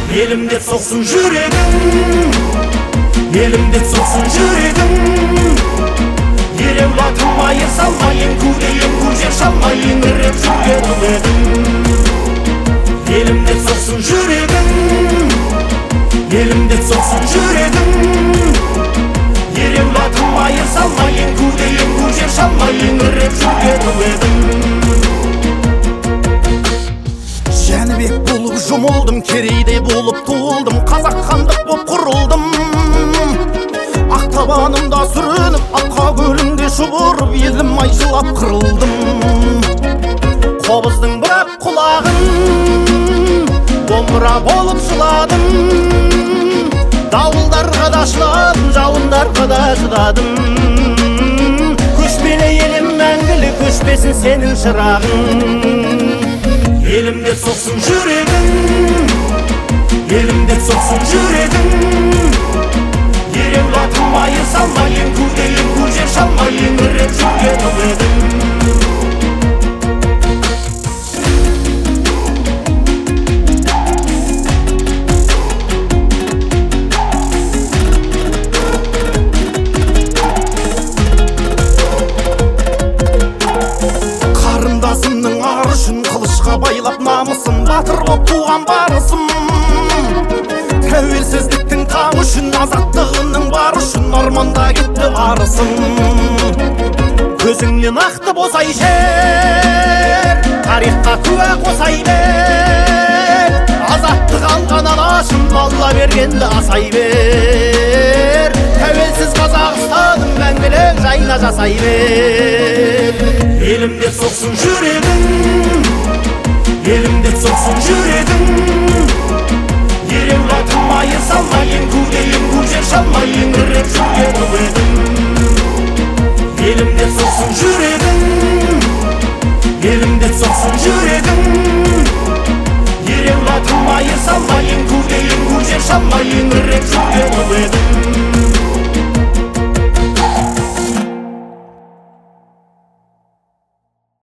Elim деп соқсын жүрегім, елім деп соқсын жүрегім. Ереулатылмайын салмайын, көдейін көже шалмайын, іреп жүрген едім. Елім деп соқсын жүрегім, елім деп соқсын жүрегім. Ереулатылмайын салмайын, көдейін көже шалмайын, іреп жүрген едім. Жәнібек болып жұмылдым, керейдей болып туылдым, қазақ хандық боп құрылдым. Ақтабанымда сүрініп, атқа көлінде шұбырып, елім ай жылап қырылдым. Қобыздың бірақ құлағын домбыра болып жыладым. Дауылдарға да шыдадым, жауындарға да шыдадым. Көшпелі елім мәңгілік, көшпесін сенің шырағың. Елім деп соқсын жүрегім, елім деп соқсын жүрегім. Ереулатылмайын салмайын, көдейін көже шалмайын, іреп жүрген едім. Қарындасымның ар үшін қылышқа байлап намысын, батыр боп туған барысым. Тәуелсіздіктің таңы үшін, азаттығының бар үшін, орманда кетті арысым. Көзіңнен ақты босай жер, тарихқа куә қосай бер. Азаттық алған анашым, алла бергенді асай бер. Тәуелсіз Қазақстаным мәңгілік жайна жасай бер. Елім деп соқсын жүрегім, елім деп соқсын жүрегім. Ереулатылмайын салмайын, көдейін көже шалмайын, іреп жүрген едім. Елім деп соқсын жүрегім, елім деп соқсын жүрегім. Ереулатылмайын салмайын, көдейін көже шалмайын, іреп жүрген едім.